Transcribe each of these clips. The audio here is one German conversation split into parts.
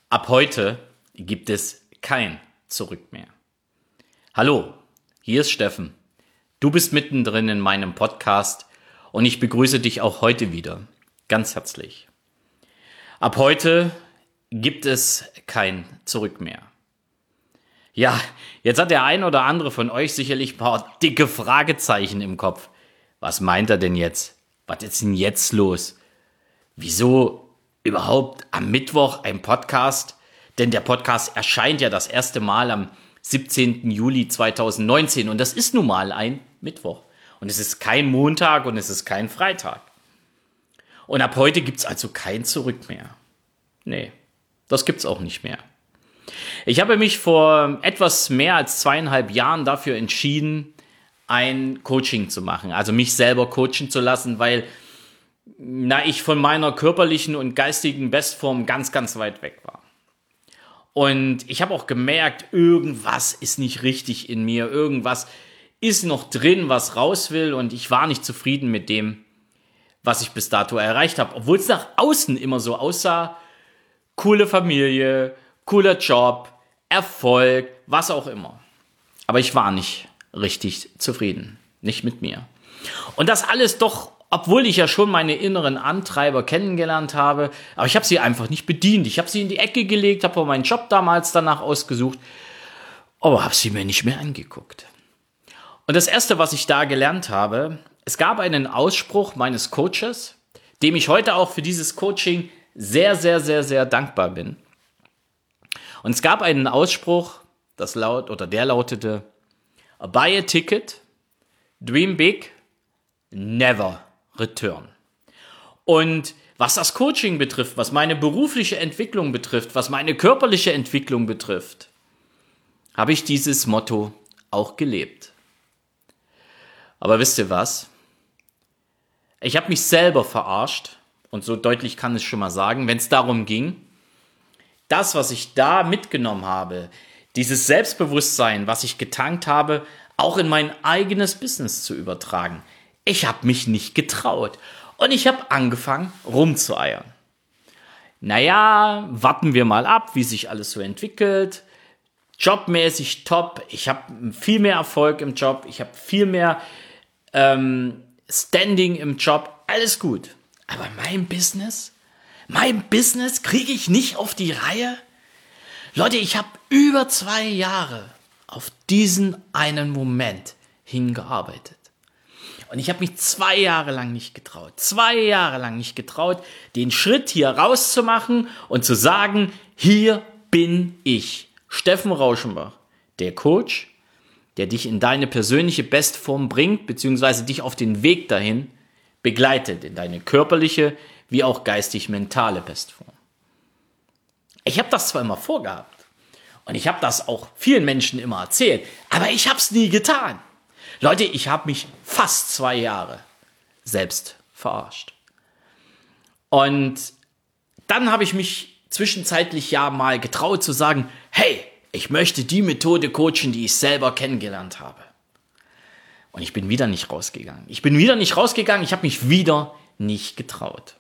Ab heute gibt es kein Zurück mehr. Hallo, hier ist Steffen. Du bist mittendrin in meinem Podcast und ich begrüße dich auch heute wieder ganz herzlich. Ab heute gibt es kein Zurück mehr. Ja, jetzt hat der ein oder andere von euch sicherlich ein paar dicke Fragezeichen im Kopf. Was meint er denn jetzt? Was ist denn jetzt los? Wieso überhaupt am Mittwoch ein Podcast? Denn der Podcast erscheint ja das erste Mal am 17. Juli 2019 und das ist nun mal ein Mittwoch. Und es ist kein Montag und es ist kein Freitag. Und ab heute gibt es also kein Zurück mehr. Nee, das gibt's auch nicht mehr. Ich habe mich vor etwas mehr als 2,5 Jahren dafür entschieden, ein Coaching zu machen, also mich selber coachen zu lassen, weil ich von meiner körperlichen und geistigen Bestform ganz, ganz weit weg war. Und ich habe auch gemerkt, irgendwas ist nicht richtig in mir, irgendwas ist noch drin, was raus will und ich war nicht zufrieden mit dem, was ich bis dato erreicht habe, obwohl es nach außen immer so aussah, coole Familie, cooler Job, Erfolg, was auch immer. Aber ich war nicht richtig zufrieden, nicht mit mir. Und das alles doch, obwohl ich ja schon meine inneren Antreiber kennengelernt habe, aber ich habe sie einfach nicht bedient. Ich habe sie in die Ecke gelegt, habe meinen Job damals danach ausgesucht, aber habe sie mir nicht mehr angeguckt. Und das Erste, was ich da gelernt habe, es gab einen Ausspruch meines Coaches, dem ich heute auch für dieses Coaching sehr, sehr, sehr, sehr dankbar bin. Und es gab einen Ausspruch, der lautete: Buy a ticket, dream big, never return. Und was das Coaching betrifft, was meine berufliche Entwicklung betrifft, was meine körperliche Entwicklung betrifft, habe ich dieses Motto auch gelebt. Aber wisst ihr was? Ich habe mich selber verarscht, und so deutlich kann ich schon mal sagen, wenn es darum ging, das, was ich da mitgenommen habe, dieses Selbstbewusstsein, was ich getankt habe, auch in mein eigenes Business zu übertragen. Ich habe mich nicht getraut und ich habe angefangen rumzueiern. Warten wir mal ab, wie sich alles so entwickelt. Jobmäßig top, ich habe viel mehr Erfolg im Job, ich habe viel mehr Standing im Job, alles gut. Aber mein Business kriege ich nicht auf die Reihe. Leute, ich habe über 2 Jahre auf diesen einen Moment hingearbeitet. Und ich habe mich 2 Jahre lang nicht getraut. 2 Jahre lang nicht getraut, den Schritt hier rauszumachen und zu sagen, hier bin ich, Steffen Rauschenbach, der Coach, der dich in deine persönliche Bestform bringt, beziehungsweise dich auf den Weg dahin begleitet, in deine körperliche wie auch geistig-mentale Bestform. Ich habe das zwar immer vorgehabt und ich habe das auch vielen Menschen immer erzählt, aber ich habe es nie getan. Leute, ich habe mich fast 2 Jahre selbst verarscht. Und dann habe ich mich zwischenzeitlich ja mal getraut zu sagen, hey, ich möchte die Methode coachen, die ich selber kennengelernt habe. Und ich bin wieder nicht rausgegangen. Ich habe mich wieder nicht getraut.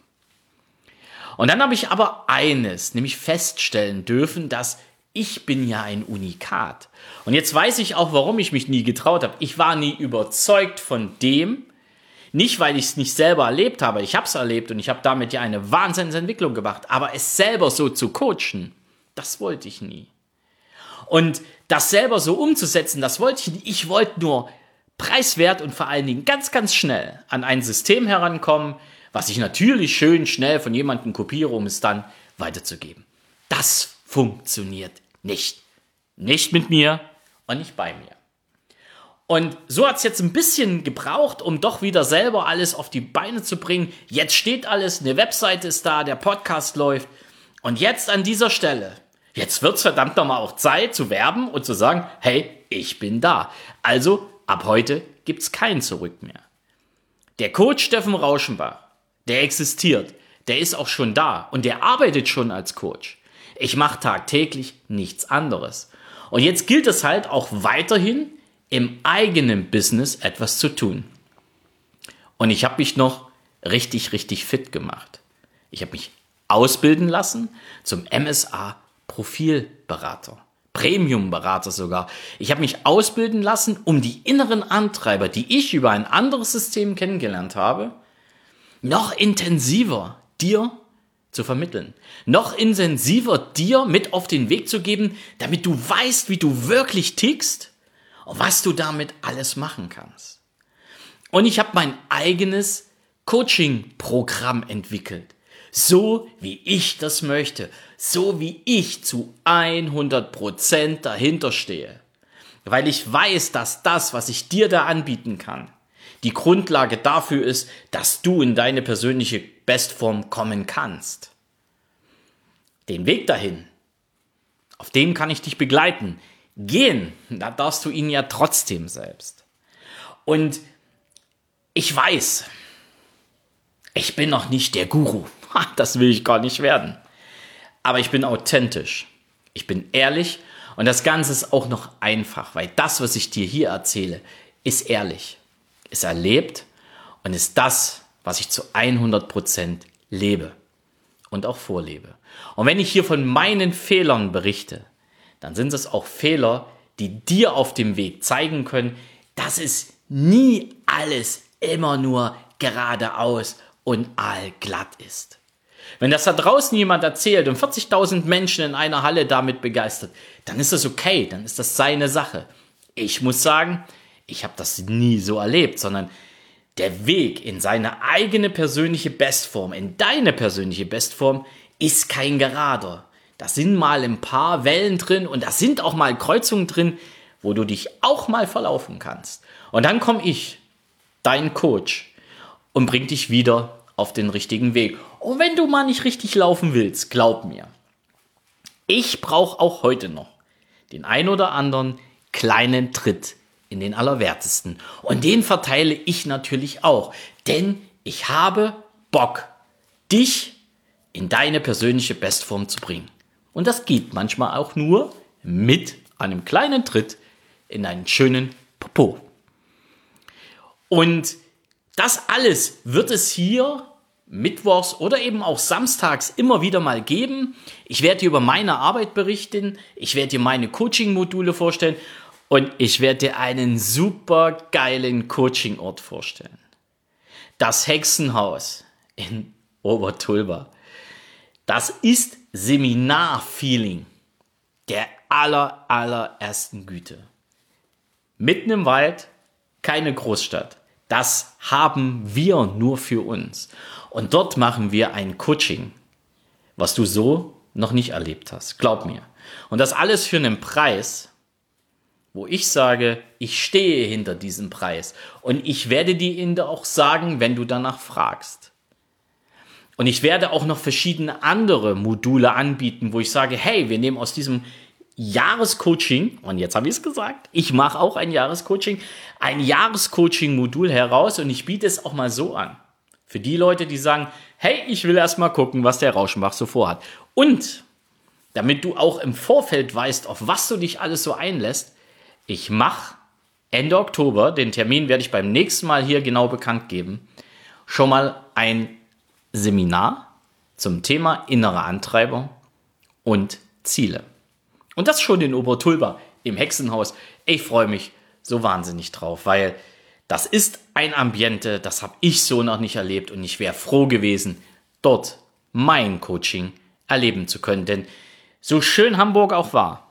Und dann habe ich aber eines, nämlich feststellen dürfen, dass ich bin ja ein Unikat. Und jetzt weiß ich auch, warum ich mich nie getraut habe. Ich war nie überzeugt von dem, nicht weil ich es nicht selber erlebt habe. Ich habe es erlebt und ich habe damit ja eine Wahnsinnsentwicklung gemacht. Aber es selber so zu coachen, das wollte ich nie. Und das selber so umzusetzen, das wollte ich nicht. Ich wollte nur preiswert und vor allen Dingen ganz, ganz schnell an ein System herankommen, was ich natürlich schön schnell von jemandem kopiere, um es dann weiterzugeben. Das funktioniert nicht. Nicht mit mir und nicht bei mir. Und so hat es jetzt ein bisschen gebraucht, um doch wieder selber alles auf die Beine zu bringen. Jetzt steht alles, eine Webseite ist da, der Podcast läuft. Und jetzt an dieser Stelle, jetzt wird es verdammt nochmal auch Zeit zu werben und zu sagen, hey, ich bin da. Also ab heute gibt es kein Zurück mehr. Der Coach Steffen Rauschenbach, der existiert, der ist auch schon da und der arbeitet schon als Coach. Ich mache tagtäglich nichts anderes. Und jetzt gilt es halt auch weiterhin im eigenen Business etwas zu tun. Und ich habe mich noch richtig, richtig fit gemacht. Ich habe mich ausbilden lassen zum MSA Profilberater, Premium-Berater sogar. Ich habe mich ausbilden lassen, um die inneren Antreiber, die ich über ein anderes System kennengelernt habe, noch intensiver dir zu vermitteln, noch intensiver dir mit auf den Weg zu geben, damit du weißt, wie du wirklich tickst und was du damit alles machen kannst. Und ich habe mein eigenes Coaching-Programm entwickelt, so wie ich das möchte, so wie ich zu 100% dahinter stehe, weil ich weiß, dass das, was ich dir da anbieten kann, die Grundlage dafür ist, dass du in deine persönliche Bestform kommen kannst. Den Weg dahin, auf dem kann ich dich begleiten. Gehen, da darfst du ihn ja trotzdem selbst. Und ich weiß, ich bin noch nicht der Guru. Das will ich gar nicht werden. Aber ich bin authentisch. Ich bin ehrlich und das Ganze ist auch noch einfach, weil das, was ich dir hier erzähle, ist ehrlich, ist erlebt und ist das, was ich zu 100% lebe und auch vorlebe. Und wenn ich hier von meinen Fehlern berichte, dann sind es auch Fehler, die dir auf dem Weg zeigen können, dass es nie alles immer nur geradeaus und allglatt ist. Wenn das da draußen jemand erzählt und 40.000 Menschen in einer Halle damit begeistert, dann ist das okay, dann ist das seine Sache. Ich muss sagen, ich habe das nie so erlebt, sondern der Weg in seine eigene persönliche Bestform, in deine persönliche Bestform, ist kein gerader. Da sind mal ein paar Wellen drin und da sind auch mal Kreuzungen drin, wo du dich auch mal verlaufen kannst. Und dann komme ich, dein Coach, und bring dich wieder auf den richtigen Weg. Und wenn du mal nicht richtig laufen willst, glaub mir, ich brauche auch heute noch den ein oder anderen kleinen Tritt in den Allerwertesten. Und den verteile ich natürlich auch, denn ich habe Bock, dich in deine persönliche Bestform zu bringen. Und das geht manchmal auch nur mit einem kleinen Tritt in einen schönen Popo. Und das alles wird es hier mittwochs oder eben auch samstags immer wieder mal geben. Ich werde dir über meine Arbeit berichten, ich werde dir meine Coaching-Module vorstellen und ich werde dir einen super geilen Coaching-Ort vorstellen. Das Hexenhaus in Obertulba. Das ist Seminar-Feeling der allerersten Güte. Mitten im Wald, keine Großstadt. Das haben wir nur für uns. Und dort machen wir ein Coaching, was du so noch nicht erlebt hast. Glaub mir. Und das alles für einen Preis, wo ich sage, ich stehe hinter diesem Preis. Und ich werde dir ihn auch sagen, wenn du danach fragst. Und ich werde auch noch verschiedene andere Module anbieten, wo ich sage, hey, wir nehmen aus diesem Jahrescoaching, und jetzt habe ich es gesagt, ich mache auch ein Jahrescoaching-Modul heraus und ich biete es auch mal so an. Für die Leute, die sagen, hey, ich will erst mal gucken, was der Rauschenbach so vorhat. Und damit du auch im Vorfeld weißt, auf was du dich alles so einlässt, ich mache Ende Oktober, den Termin werde ich beim nächsten Mal hier genau bekannt geben, schon mal ein Seminar zum Thema innere Antreibung und Ziele. Und das schon in Obertulba im Hexenhaus. Ich freue mich so wahnsinnig drauf, weil das ist ein Ambiente, das habe ich so noch nicht erlebt und ich wäre froh gewesen, dort mein Coaching erleben zu können. Denn so schön Hamburg auch war,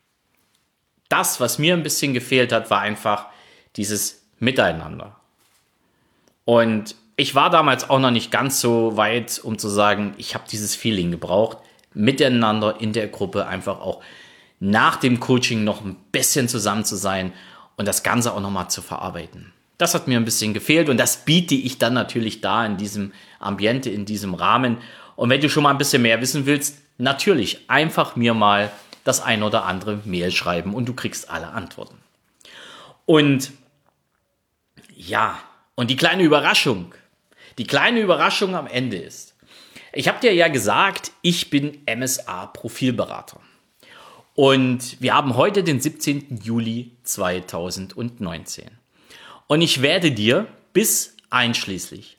das, was mir ein bisschen gefehlt hat, war einfach dieses Miteinander. Und ich war damals auch noch nicht ganz so weit, um zu sagen, ich habe dieses Feeling gebraucht, miteinander in der Gruppe einfach auch nach dem Coaching noch ein bisschen zusammen zu sein und das Ganze auch nochmal zu verarbeiten. Das hat mir ein bisschen gefehlt und das biete ich dann natürlich da in diesem Ambiente, in diesem Rahmen. Und wenn du schon mal ein bisschen mehr wissen willst, natürlich einfach mir mal das ein oder andere Mail schreiben und du kriegst alle Antworten. Und ja, und die kleine Überraschung am Ende ist, ich habe dir ja gesagt, ich bin MSA-Profilberater. Und wir haben heute den 17. Juli 2019. Und ich werde dir bis einschließlich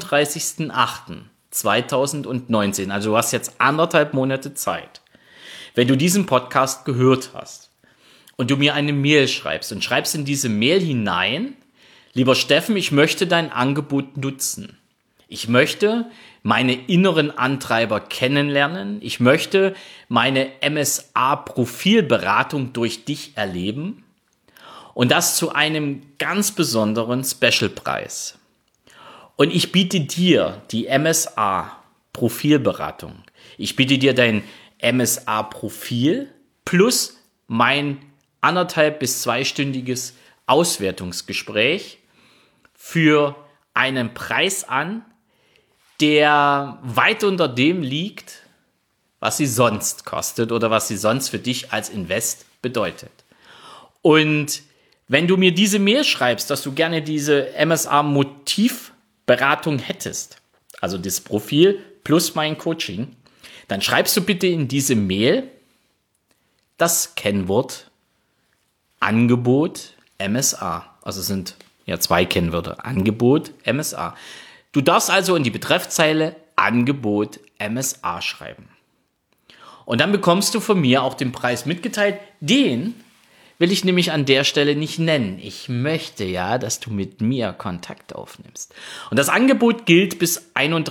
31.08.2019, also du hast jetzt 1,5 Monate Zeit, wenn du diesen Podcast gehört hast und du mir eine Mail schreibst und schreibst in diese Mail hinein: Lieber Steffen, ich möchte dein Angebot nutzen. Ich möchte meine inneren Antreiber kennenlernen. Ich möchte meine MSA-Profilberatung durch dich erleben. Und das zu einem ganz besonderen Specialpreis. Und ich biete dir die MSA-Profilberatung. Ich biete dir dein MSA-Profil plus mein 1,5- bis 2-stündiges Auswertungsgespräch für einen Preis an, der weit unter dem liegt, was sie sonst kostet oder was sie sonst für dich als Invest bedeutet. Und wenn du mir diese Mail schreibst, dass du gerne diese MSA-Motivberatung hättest, also das Profil plus mein Coaching, dann schreibst du bitte in diese Mail das Kennwort Angebot MSA. Also es sind ja 2 Kennwörter. Angebot MSA. Du darfst also in die Betreffzeile Angebot MSA schreiben. Und dann bekommst du von mir auch den Preis mitgeteilt. Den will ich nämlich an der Stelle nicht nennen. Ich möchte ja, dass du mit mir Kontakt aufnimmst. Und das Angebot gilt bis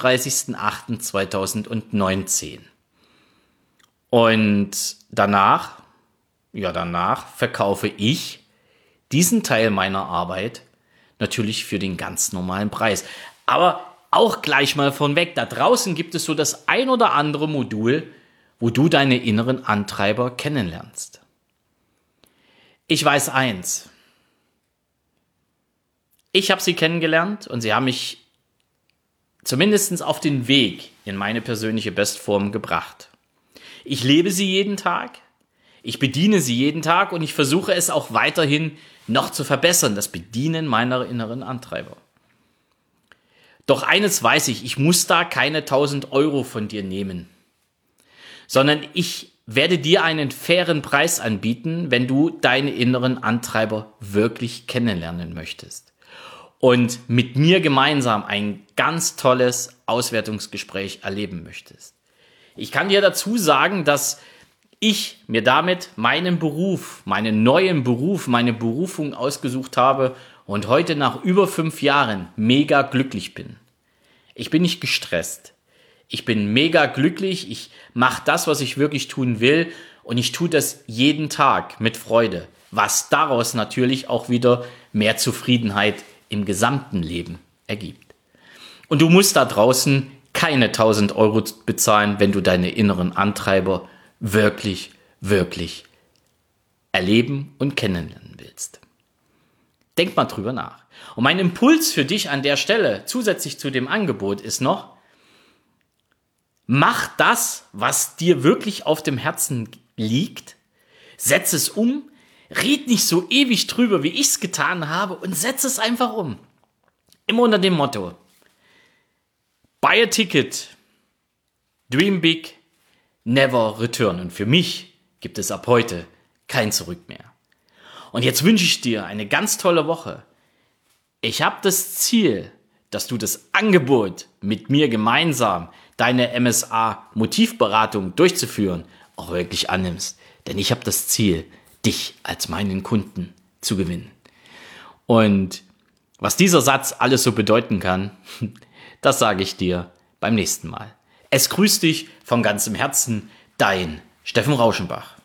31.08.2019. Und danach verkaufe ich diesen Teil meiner Arbeit natürlich für den ganz normalen Preis. Aber auch gleich mal von weg. Da draußen gibt es so das ein oder andere Modul, wo du deine inneren Antreiber kennenlernst. Ich weiß eins. Ich habe sie kennengelernt und sie haben mich zumindest auf den Weg in meine persönliche Bestform gebracht. Ich lebe sie jeden Tag, ich bediene sie jeden Tag und ich versuche es auch weiterhin noch zu verbessern, das Bedienen meiner inneren Antreiber. Doch eines weiß ich muss da keine 1.000 Euro von dir nehmen, sondern ich werde dir einen fairen Preis anbieten, wenn du deine inneren Antreiber wirklich kennenlernen möchtest und mit mir gemeinsam ein ganz tolles Auswertungsgespräch erleben möchtest. Ich kann dir dazu sagen, dass ich mir damit meinen Beruf, meinen neuen Beruf, meine Berufung ausgesucht habe und heute nach über 5 Jahren mega glücklich bin. Ich bin nicht gestresst. Ich bin mega glücklich. Ich mache das, was ich wirklich tun will. Und ich tue das jeden Tag mit Freude. Was daraus natürlich auch wieder mehr Zufriedenheit im gesamten Leben ergibt. Und du musst da draußen keine 1.000 Euro bezahlen, wenn du deine inneren Antreiber wirklich, wirklich erleben und kennenlernen willst. Denk mal drüber nach. Und mein Impuls für dich an der Stelle, zusätzlich zu dem Angebot, ist noch: Mach das, was dir wirklich auf dem Herzen liegt, setz es um, red nicht so ewig drüber, wie ich es getan habe, und setz es einfach um. Immer unter dem Motto: Buy a ticket, dream big, never return. Und für mich gibt es ab heute kein Zurück mehr. Und jetzt wünsche ich dir eine ganz tolle Woche. Ich habe das Ziel, dass du das Angebot mit mir gemeinsam, deine MSA-Motivberatung durchzuführen, auch wirklich annimmst. Denn ich habe das Ziel, dich als meinen Kunden zu gewinnen. Und was dieser Satz alles so bedeuten kann, das sage ich dir beim nächsten Mal. Es grüßt dich von ganzem Herzen, dein Steffen Rauschenbach.